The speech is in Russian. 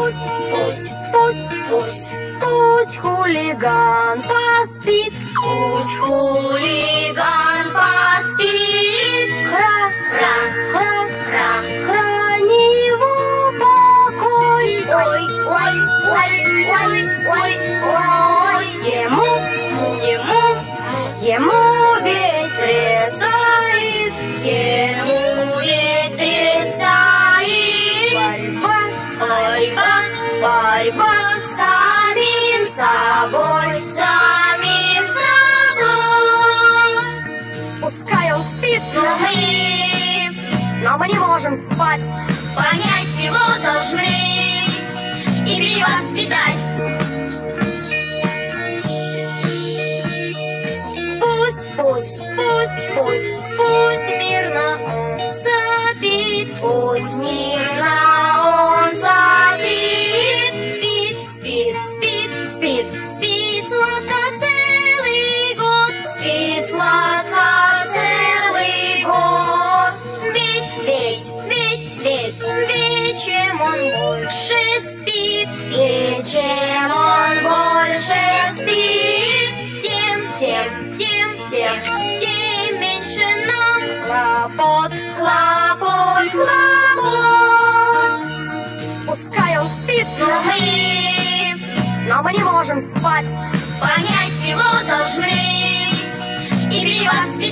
Пусть хулиган поспит, пусть хулиган поспит. Храни его покой. Ой. Ему ведь предстоит, борьба с самим собой. Пускай он спит, но мы не можем спать. понять его должны и перевоспитать. Пусть мирно он сопит, пусть мирно он сопит. Спит сладко целый год, Ведь чем он больше спит, тем меньше нам хлопот. Пускай он спит, но мы не можем спать. понять его должны и перевоспитать.